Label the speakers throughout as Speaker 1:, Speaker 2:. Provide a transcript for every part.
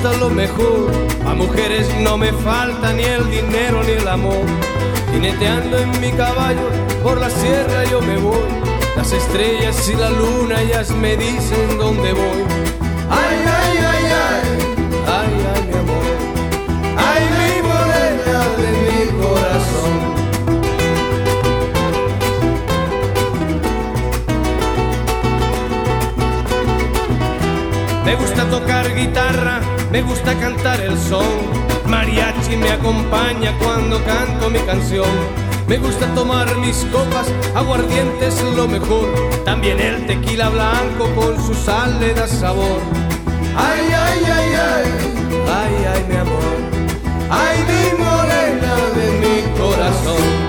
Speaker 1: gusta lo mejor. A mujeres no me falta ni el dinero ni el amor. Jineteando en mi caballo por la sierra yo me voy. Las estrellas y la luna ellas me dicen dónde voy. Ay, ay, ay, ay, ay, ay, mi amor. Ay, mi morena de mi corazón. Me gusta tocar guitarra, me gusta cantar el son. Mariachi me acompaña cuando canto mi canción. Me gusta tomar mis copas, aguardiente es lo mejor. También el tequila blanco con su sal le da sabor. Ay, ay, ay, ay, ay, ay, mi amor. Ay, mi morena de mi corazón.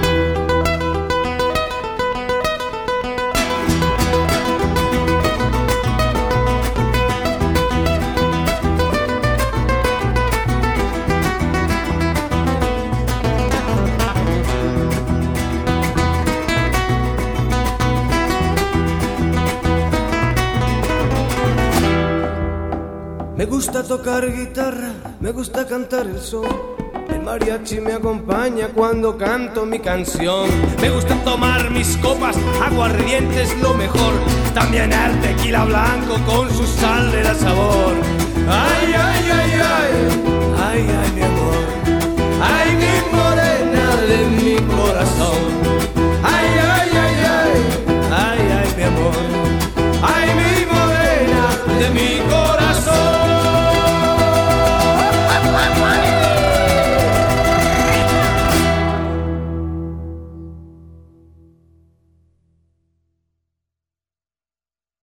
Speaker 1: Me gusta tocar guitarra, me gusta cantar el son. El mariachi me acompaña cuando canto mi canción. Me gusta tomar mis copas, aguardiente es lo mejor. También el tequila blanco con su sal le da sabor. Ay, ay, ay, ay, ay, ay, mi amor. Ay, mi amor.